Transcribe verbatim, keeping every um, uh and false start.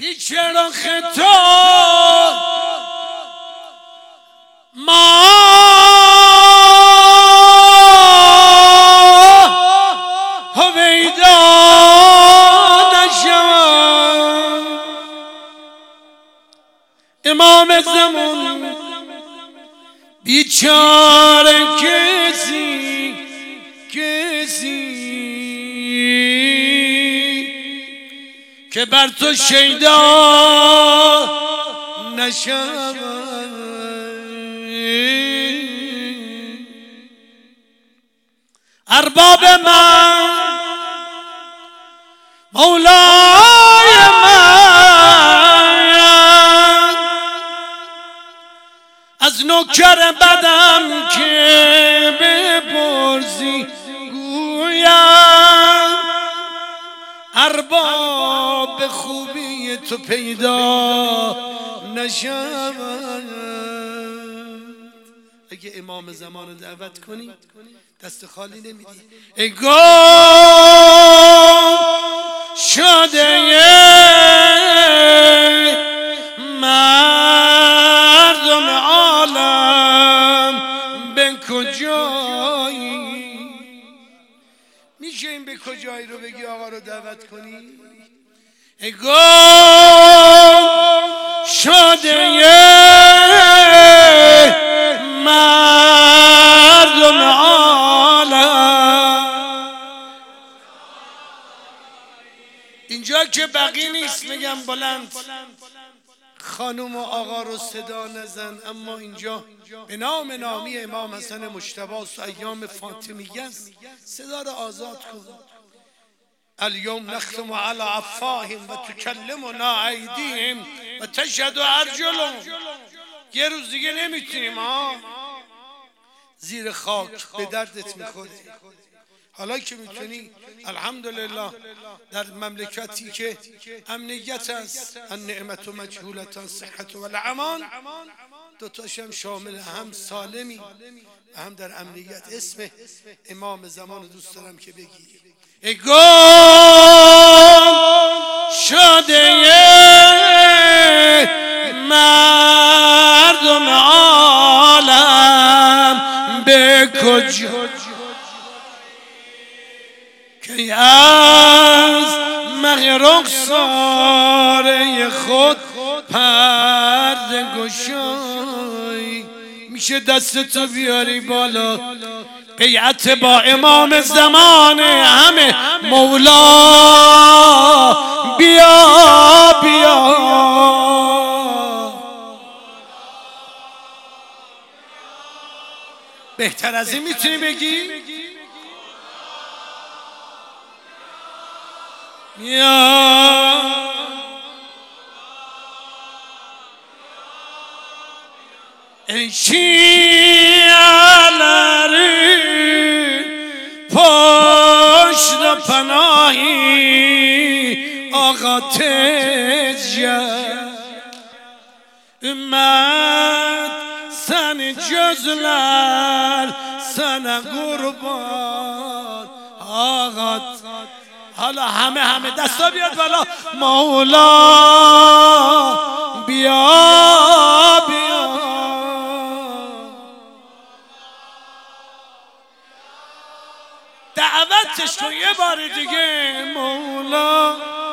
پیچ رخ تو ما هویدا نشم امام زمان بیچاره کسی کسی که بر تو شیدا نشود ارباب من مولای من از نوکر بدم که بپرسی گویم ارباب خوبی تو پیدا نشود. اگه امام زمان رو دعوت کنی دست خالی نمیدی. ای گم شده مردم عالم به کجایی؟ میشه این به کجایی رو بگی آقا رو دعوت کنی؟ ای گم شده مردم عالم. اینجا که بقی نیست میگم بلند خانوم و آقا رو صدا نزن، اما اینجا به نام نامی امام حسن مجتبی و ایام فاطمیه است. صدا رو آزاد کن. اليوم نختم على افواههم و تکلمنا ایدیهم و تشهد ارجلهم. یه روز دیگه نمیتونیم ها زیر خاک به دردت میخوره. حالا که میتونی الحمدلله در مملکتی که امنیت است، النعمت و مجهولت صحت و الامان، دوتاشم شامل هم سالمی و هم در امنیت. اسم امام زمان دوست دارم که بگی. ای گم شده مردم عالم به کجا که از مغرق ساره خود پرده گشای. میشه دستتو بیاری بالا بیعت با امام زمان همه مولا بیا بیا. بهتر از این میتونی بگی؟ یا ای شیعه پشت پناهی آقا تجیه امت سن جزلر سن قربان آقا. حالا همه همه دستا بیاد بالا مولا بیا بیا. دعوتش کن یه بار دیگه مولا